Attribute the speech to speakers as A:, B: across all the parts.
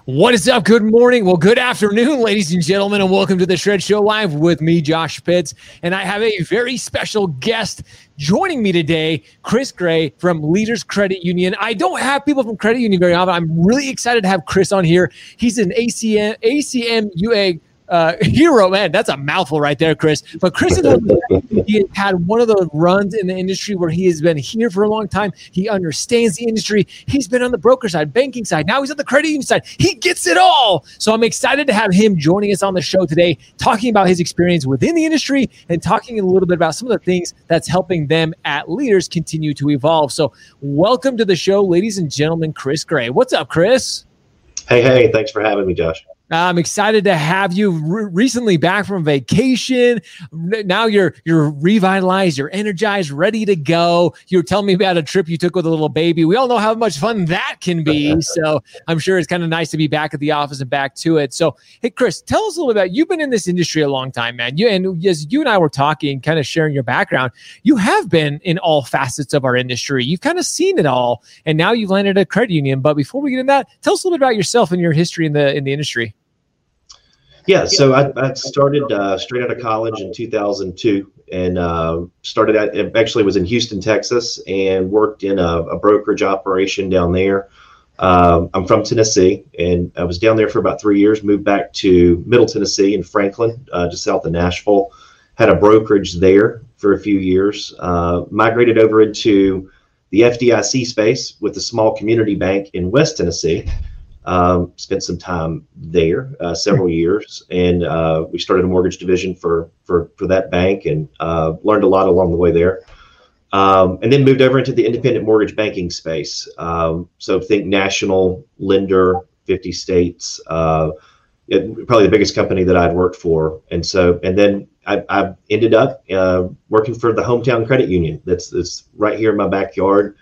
A: What is up? Good morning. Well, good afternoon, ladies and gentlemen, and welcome to the Shred Show Live with me, Josh Pitts. And I have a very special guest joining me today, Chris Gray from Leaders Credit Union. I don't have people from Credit Union very often. I'm really excited to have Chris on here. He's an ACMUA hero, man. That's a mouthful right there, Chris. But Chris he had one of those runs in the industry where he has been here for a long time. He understands the industry. He's been on the broker side, banking side. Now he's on the credit union side. He gets it all. So I'm excited to have him joining us on the show today, talking about his experience within the industry and talking a little bit about some of the things that's helping them at Leaders continue to evolve. So welcome to the show, ladies and gentlemen, Chris Gray. What's up, Chris?
B: Hey, thanks for having me, Josh.
A: I'm excited to have you recently back from vacation. Now you're revitalized, you're energized, ready to go. You were telling me about a trip you took with a little baby. We all know how much fun that can be. So I'm sure it's kind of nice to be back at the office and back to it. So, hey, Chris, tell us a little bit about, you've been in this industry a long time, man. As you and I were talking, kind of sharing your background, you have been in all facets of our industry. You've kind of seen it all, and now you've landed at a credit union. But before we get into that, tell us a little bit about yourself and your history in the industry.
B: Yeah, so I started straight out of college in 2002 and actually was in Houston, Texas, and worked in a brokerage operation down there. I'm from Tennessee, and I was down there for about 3 years, moved back to Middle Tennessee in Franklin, just south of Nashville, had a brokerage there for a few years, migrated over into the FDIC space with a small community bank in West Tennessee. Spent some time there, several years, and we started a mortgage division for that bank, and learned a lot along the way there. And then moved over into the independent mortgage banking space. So think national lender, 50 states, probably the biggest company that I'd worked for. And then I ended up working for the Hometown Credit Union. That's right here in my backyard.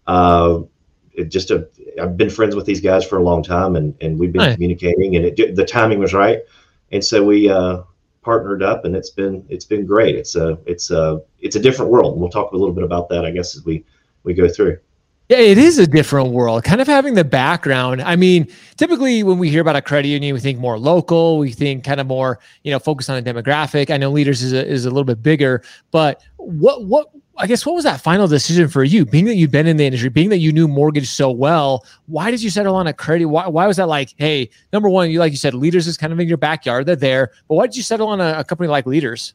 B: I've been friends with these guys for a long time, and we've been communicating, and the timing was right, and so we partnered up, and it's been great. It's a different world, and we'll talk a little bit about that, I guess, as we go through.
A: Yeah, it is a different world. Kind of having the background. I mean, typically when we hear about a credit union, we think more local. We think kind of more, focused on a demographic. I know Leaders is a little bit bigger, but what was that final decision for you? Being that you'd been in the industry, being that you knew mortgage so well, why did you settle on a credit? Why was that like, hey, number one, like you said, Leaders is kind of in your backyard. They're there, but why did you settle on a company like Leaders?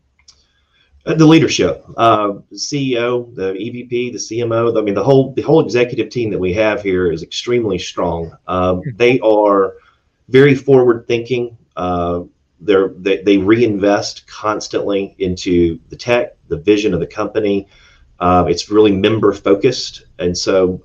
B: The leadership, the CEO, the EVP, the CMO. I mean, the whole executive team that we have here is extremely strong. They are very forward thinking. They reinvest constantly into the tech, the vision of the company. It's really member focused, and so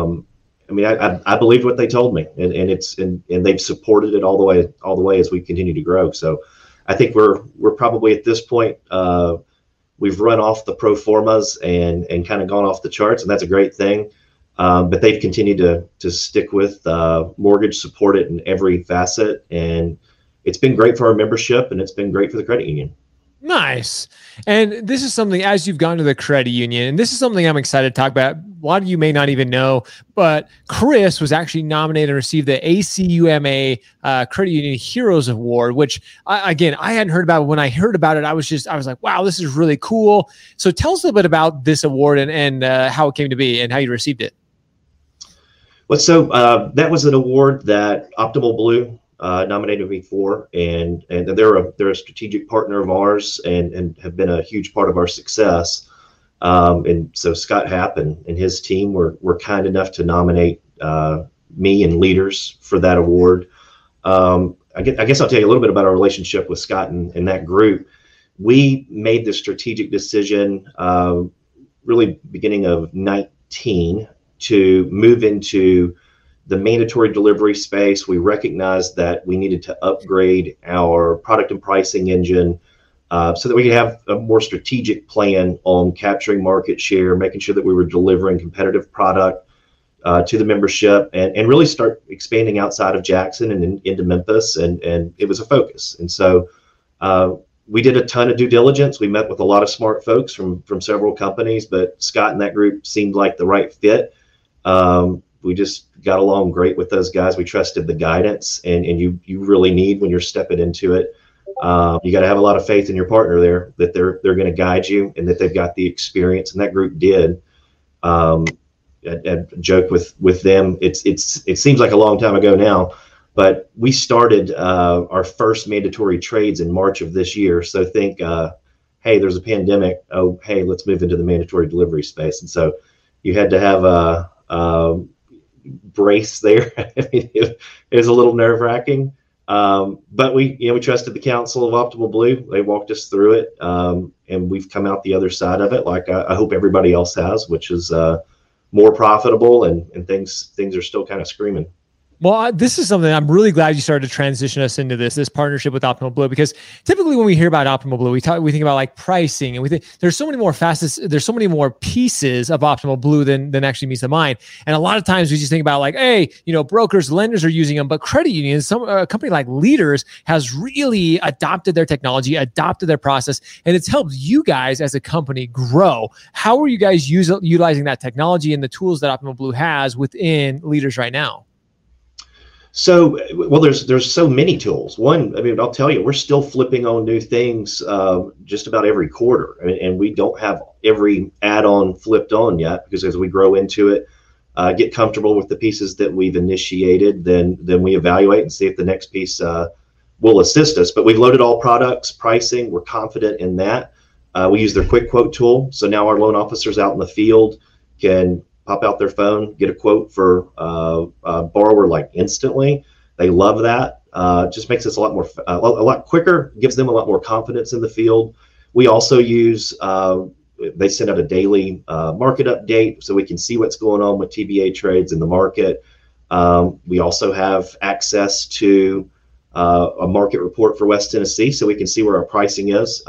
B: I believed what they told me, and they've supported it all the way as we continue to grow. So I think we're probably at this point. We've run off the pro formas and kind of gone off the charts, and that's a great thing. But they've continued to stick with mortgage, support it in every facet, and it's been great for our membership, and it's been great for the credit union.
A: Nice. And this is something, as you've gone to the credit union, and this is something I'm excited to talk about. A lot of you may not even know, but Chris was actually nominated and received the ACUMA Credit Union Heroes Award, which I hadn't heard about. When I heard about it, I was like, wow, this is really cool. So tell us a little bit about this award and how it came to be and how you received it.
B: Well, so that was an award that Optimal Blue nominated me for, and they're a strategic partner of ours and have been a huge part of our success. And so Scott Happ and his team were kind enough to nominate me and Leaders for that award. I guess I'll tell you a little bit about our relationship with Scott and that group. We made the strategic decision really beginning of 19 to move into the mandatory delivery space. We recognized that we needed to upgrade our product and pricing engine so that we could have a more strategic plan on capturing market share, making sure that we were delivering competitive product to the membership, and really start expanding outside of Jackson and into Memphis. And it was a focus. And so we did a ton of due diligence. We met with a lot of smart folks from several companies, but Scott and that group seemed like the right fit. we just got along great with those guys. We trusted the guidance, and you really need, when you're stepping into it, you got to have a lot of faith in your partner there, that they're going to guide you and that they've got the experience, and that group did. I joke with them. It seems like a long time ago now, but we started our first mandatory trades in March of this year. So think, hey, there's a pandemic. Oh, hey, let's move into the mandatory delivery space. And so you had to have a brace there. I mean, it was a little nerve-wracking, but we trusted the counsel of Optimal Blue. They walked us through it, and we've come out the other side of it, like I hope everybody else has, which is more profitable, and things are still kind of screaming.
A: Well, this is something I'm really glad you started to transition us into this partnership with Optimal Blue, because typically when we hear about Optimal Blue, we think about like pricing, and we think there's so many more facets, there's so many more pieces of Optimal Blue than actually meets the mind. And a lot of times we just think about like, hey, brokers, lenders are using them, but credit unions, a company like Leaders has really adopted their technology, adopted their process, and it's helped you guys as a company grow. How are you guys utilizing that technology and the tools that Optimal Blue has within Leaders right now?
B: So, well, there's so many tools. One, I mean, I'll tell you, we're still flipping on new things just about every quarter, and we don't have every add-on flipped on yet, because as we grow into it, get comfortable with the pieces that we've initiated, then we evaluate and see if the next piece will assist us. But we've loaded all products, pricing, we're confident in that. We use their quick quote tool, so now our loan officers out in the field can pop out their phone, get a quote for a borrower like instantly. They love that. Just makes us a lot quicker, gives them a lot more confidence in the field. We also use, they send out a daily market update so we can see what's going on with TBA trades in the market. We also have access to a market report for West Tennessee, so we can see where our pricing is.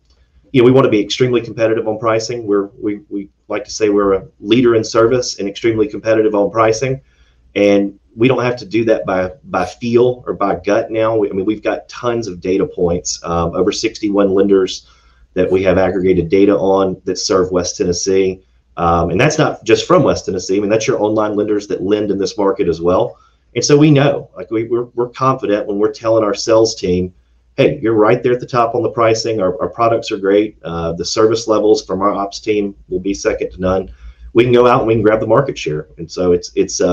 B: We want to be extremely competitive on pricing. We like to say we're a leader in service and extremely competitive on pricing, and we don't have to do that by feel or by gut now. We've got tons of data points, over 61 lenders that we have aggregated data on that serve West Tennessee, and that's not just from West Tennessee. I mean, that's your online lenders that lend in this market as well. And so we know, like we're confident when we're telling our sales team, hey, you're right there at the top on the pricing. Our products are great. The service levels from our ops team will be second to none. We can go out and we can grab the market share. And so it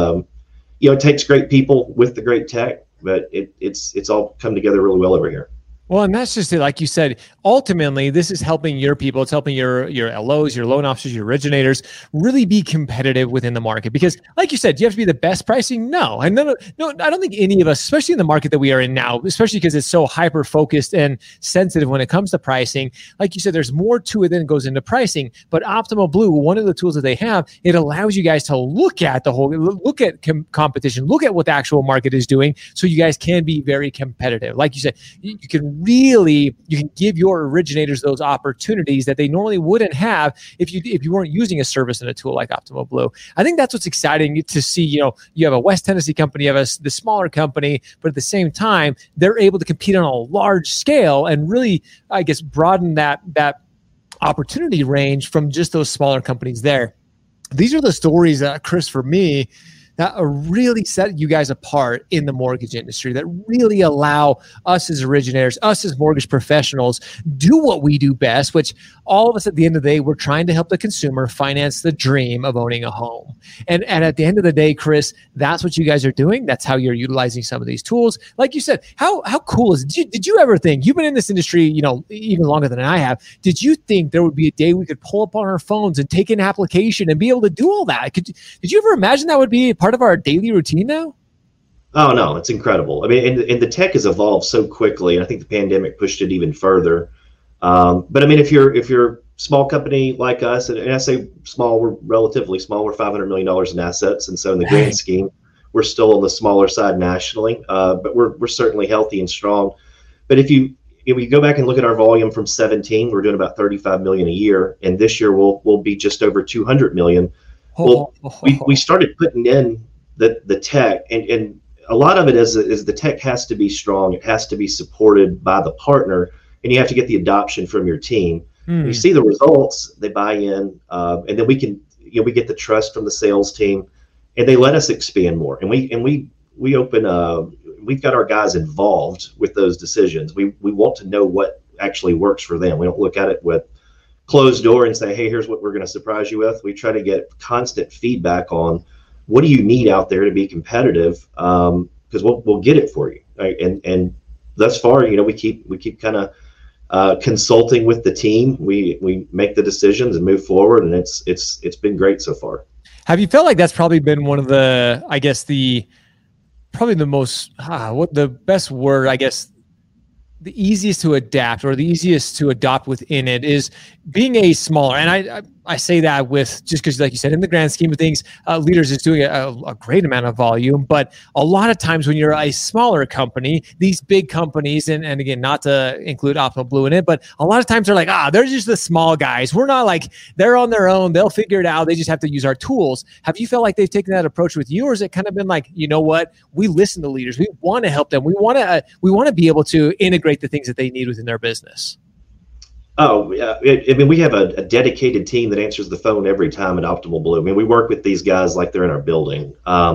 B: takes great people with the great tech, but it's all come together really well over here.
A: Well, and that's just it. Like you said, ultimately, this is helping your people. It's helping your LOs, your loan officers, your originators really be competitive within the market. Because like you said, do you have to be the best pricing? No. And no, I don't think any of us, especially in the market that we are in now, especially because it's so hyper-focused and sensitive when it comes to pricing. Like you said, there's more to it than goes into pricing. But Optimal Blue, one of the tools that they have, it allows you guys to look at competition, look at what the actual market is doing, so you guys can be very competitive. Like you said, you can give your originators those opportunities that they normally wouldn't have if you weren't using a service and a tool like Optimal Blue. I think that's what's exciting to see. You have a West Tennessee company, you have the smaller company, but at the same time, they're able to compete on a large scale and really, I guess, broaden that opportunity range from just those smaller companies there. These are the stories that, Chris, for me, that really set you guys apart in the mortgage industry, that really allow us as originators, us as mortgage professionals, do what we do best, which all of us at the end of the day, we're trying to help the consumer finance the dream of owning a home. And at the end of the day, Chris, that's what you guys are doing. That's how you're utilizing some of these tools. Like you said, how cool is it? Did you ever think, you've been in this industry, even longer than I have, did you think there would be a day we could pull up on our phones and take an application and be able to do all that? Did you ever imagine that would be part of our daily routine now?
B: Oh, no, it's incredible. I mean, and the tech has evolved so quickly, and I think the pandemic pushed it even further. But I mean, if you're a small company like us, and I say small, we're relatively small, we're $500 million in assets. And so in the grand scheme, we're still on the smaller side nationally, but we're certainly healthy and strong. But if you go back and look at our volume from 17, we're doing about 35 million a year. And this year we'll be just over 200 million. Well, we started putting in the tech, and a lot of it is the tech has to be strong. It has to be supported by the partner, and you have to get the adoption from your team. You see the results, they buy in, and then we get the trust from the sales team, and they let us expand more. And we open. We've got our guys involved with those decisions. We want to know what actually works for them. We don't look at it with closed door and say, hey, here's what we're going to surprise you with. We try to get constant feedback on what do you need out there to be competitive, because we'll get it for you. Right? And thus far, we keep kind of consulting with the team. We make the decisions and move forward, and it's been great so far.
A: Have you felt like that's probably been one of the, I guess, probably the most, what the best word, I guess, the easiest to adapt or the easiest to adopt within it is being a smaller, and I say that with just because, like you said, in the grand scheme of things, Leaders is doing a great amount of volume. But a lot of times when you're a smaller company, these big companies, and again, not to include Optimal Blue in it, but a lot of times they're like, they're just the small guys. We're not like, they're on their own. They'll figure it out. They just have to use our tools. Have you felt like they've taken that approach with you, or has it kind of been like, you know what, we listen to leaders. We want to help them. We want to be able to integrate the things that they need within their business?
B: Oh, yeah. We have a dedicated team that answers the phone every time at Optimal Blue. I mean, we work with these guys like they're in our building.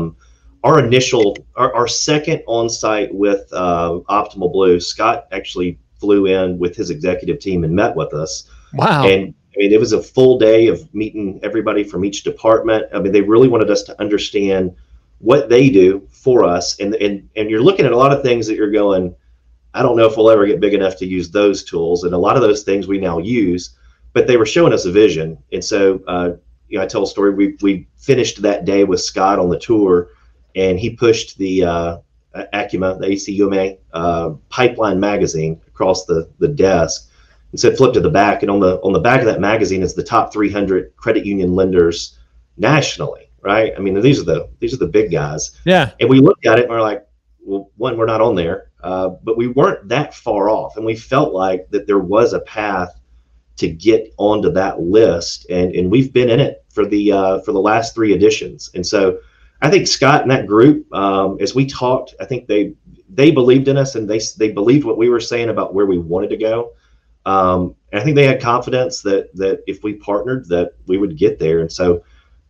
B: Our second on-site with Optimal Blue, Scott actually flew in with his executive team and met with us.
A: Wow.
B: And it was a full day of meeting everybody from each department. I mean, they really wanted us to understand what they do for us. And you're looking at a lot of things that you're going, I don't know if we'll ever get big enough to use those tools. And a lot of those things we now use, but they were showing us a vision. And so, I tell a story. We finished that day with Scott on the tour, and he pushed the ACUMA, the ACUMA Pipeline magazine across the desk and said, flip to the back. And on the back of that magazine is the top 300 credit union lenders nationally. Right. I mean, these are the big guys.
A: Yeah.
B: And we looked at it and we're like, well, one, we're not on there. But we weren't that far off, and we felt like that there was a path to get onto that list, and we've been in it for the last 3 editions. And so I think Scott and that group, as we talked, I think they believed in us, and they believed what we were saying about where we wanted to go. And I think they had confidence that if we partnered, that we would get there. And so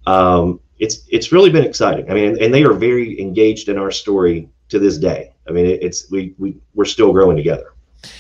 B: it's really been exciting. I mean, and they are very engaged in our story to this day. I mean, we're still growing together.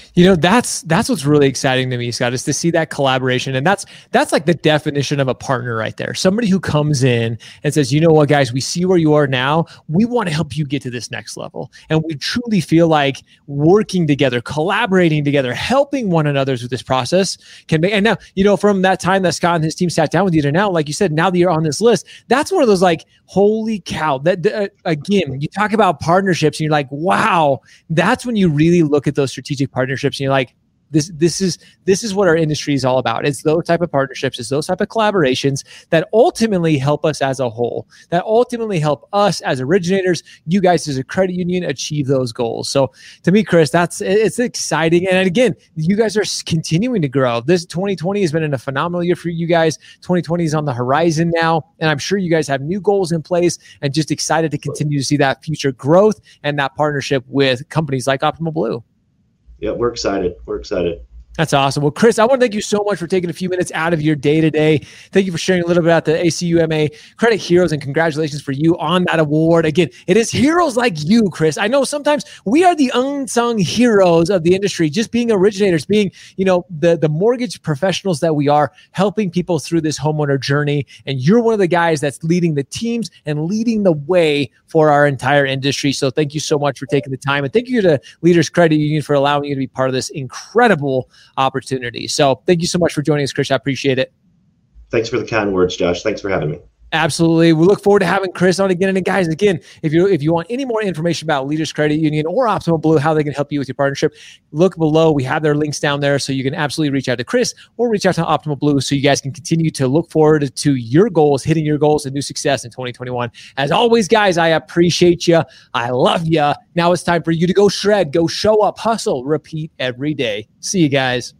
A: That's what's really exciting to me, Scott, is to see that collaboration. And that's like the definition of a partner right there. Somebody who comes in and says, you know what, guys, we see where you are now. We want to help you get to this next level. And we truly feel like working together, collaborating together, helping one another with this process can make, and now, from that time that Scott and his team sat down with you to now, like you said, now that you're on this list, that's one of those like, holy cow, that again, you talk about partnerships and you're like, wow, that's when you really look at those strategic partnerships and you're like, this is what our industry is all about. It's those type of partnerships, it's those type of collaborations that ultimately help us as a whole, that ultimately help us as originators, you guys as a credit union, achieve those goals. So to me, Chris, it's exciting. And again, you guys are continuing to grow. This 2020 has been a phenomenal year for you guys. 2020 is on the horizon now, and I'm sure you guys have new goals in place and just excited to continue to see that future growth and that partnership with companies like Optimal Blue.
B: Yeah, we're excited.
A: That's awesome. Well, Chris, I want to thank you so much for taking a few minutes out of your day today. Thank you for sharing a little bit about the ACUMA Credit Heroes, and congratulations for you on that award. Again, it is heroes like you, Chris. I know sometimes we are the unsung heroes of the industry, just being originators, being, the mortgage professionals that we are, helping people through this homeowner journey. And you're one of the guys that's leading the teams and leading the way for our entire industry. So thank you so much for taking the time. And thank you to Leaders Credit Union for allowing you to be part of this incredible opportunity. So thank you so much for joining us, Chris. I appreciate it.
B: Thanks for the kind words, Josh. Thanks for having me.
A: Absolutely. We look forward to having Chris on again. And guys, again, if you want any more information about Leaders Credit Union or Optimal Blue, how they can help you with your partnership, look below. We have their links down there, so you can absolutely reach out to Chris or reach out to Optimal Blue so you guys can continue to look forward to your goals, hitting your goals and new success in 2021. As always, guys, I appreciate you. I love you. Now it's time for you to go shred, go show up, hustle, repeat every day. See you guys.